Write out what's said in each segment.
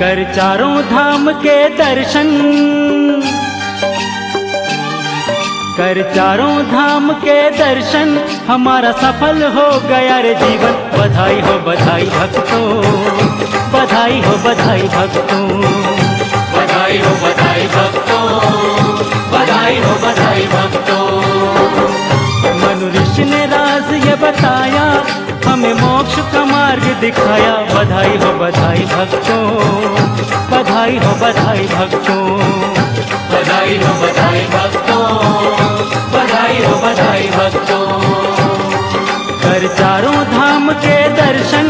कर चारों धाम के दर्शन, कर चारों धाम के दर्शन, हमारा सफल हो गया रे जीवन। बधाई हो भक्तों, बधाई हो भक्तों, बधाई हो भक्तों, बधाई हो भक्तों। मनु ऋषि ने राज ये बताया, हमें मोक्ष का मार्ग दिखाया। बधाई हो भक्तों, बधाई हो भक्तों, बधाई हो भक्तों, बधाई हो भक्तों। कर चारों धाम के दर्शन,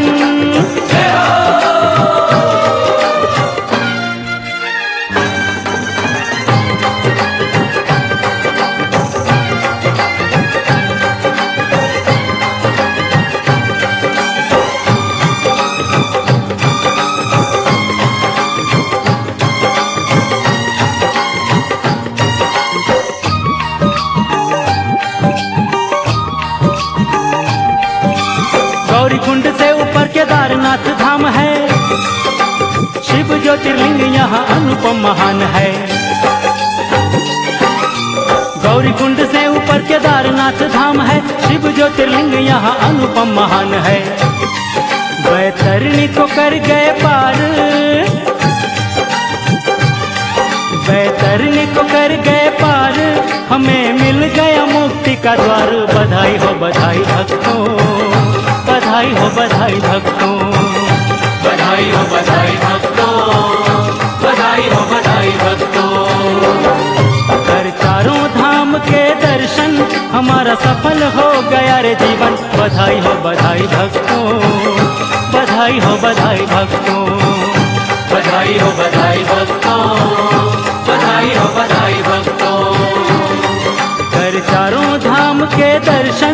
गौरी कुंड से ऊपर केदारनाथ धाम है, शिव ज्योतिर्लिंग यहाँ अनुपम महान है। गौरी कुंड से ऊपर केदारनाथ धाम है, शिव ज्योतिर्लिंग यहाँ अनुपम महान है। बैतरणी को कर गए पार, बैतरणी को कर गए पार, हमें मिल गया मुक्ति का द्वार। बधाई हो भक्तों, बधाई हो भक्तों, बधाई हो भक्तों, बधाई हो भक्तों। कर चारों धाम के दर्शन, हमारा सफल हो गया रे जीवन। बधाई हो भक्तों, बधाई हो भक्तों, बधाई हो भक्तों, बधाई हो भक्तों। कर चारों धाम के दर्शन,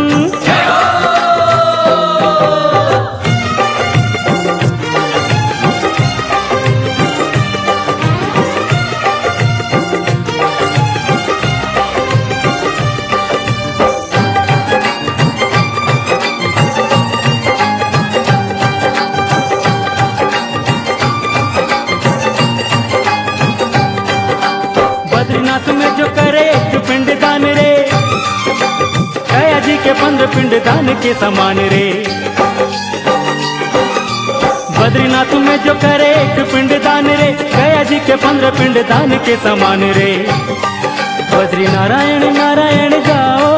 बद्रीनाथ में जो करे एक पिंड दान रे, गया जी के 15 पिंड दान के समान रे। बद्रीनाथ में जो करे एक पिंड दान रे, गया जी के 15 पिंड दान के समान रे। बद्री नारायण नारायण गाओ,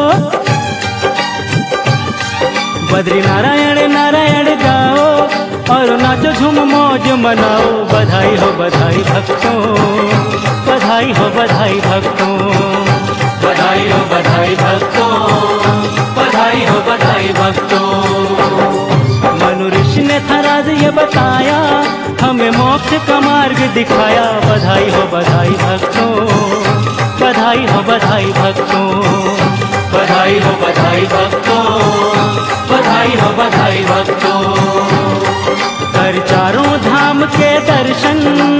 बद्री नारायण नारायण गाओ, और नाचो झूम मौज मनाओ। बधाई हो भक्तों, बधाई हो भक्तों, बधाई हो भक्तों, बधाई हो भक्तों। मनु ऋषि ने था राज ये बताया, हमें मोक्ष का मार्ग दिखाया। बधाई हो भक्तों, बधाई हो भक्तों, बधाई हो भक्तों, बधाई हो भक्तों। कर चारों धाम के दर्शन,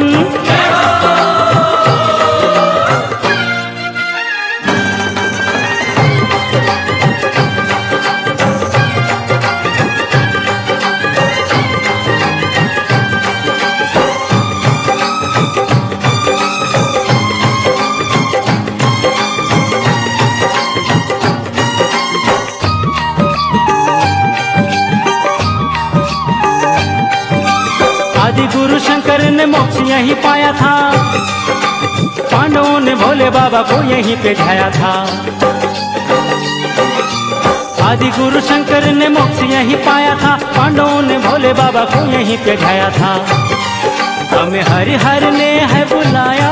आदि गुरु शंकर ने मोक्ष यहीं पाया था, पांडवों ने भोले बाबा को यहीं पे ढाया था। आदि गुरु शंकर ने मोक्ष यहीं पाया था, पांडवों ने भोले बाबा को यहीं पे ढाया था। हमें हरिहर ने है बुलाया,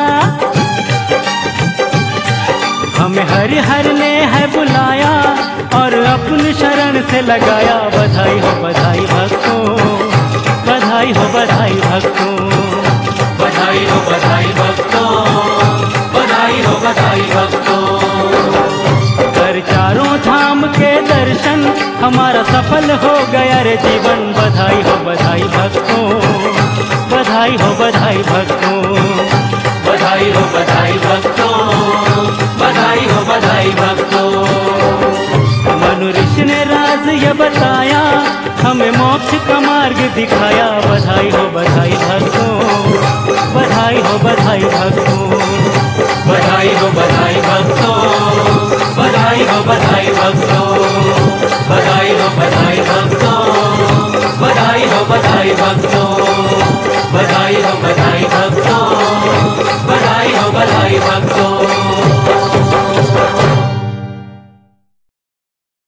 हमें हरिहर ने है बुलाया, और अपनी शरण से लगाया। बधाई हो भक्तों, बधाई हो भक्तों, बधाई हो भक्तों, बधाई हो भक्तों। कर चारों धाम के दर्शन, हमारा सफल हो गया रे जीवन। बधाई हो भक्तों, बधाई हो भक्तों, बधाई हो भक्तों, बधाई हो भक्तों। मनु ऋषि ने राज ये बताया, हमें मोक्ष का मार्ग दिखाया। बधाई हो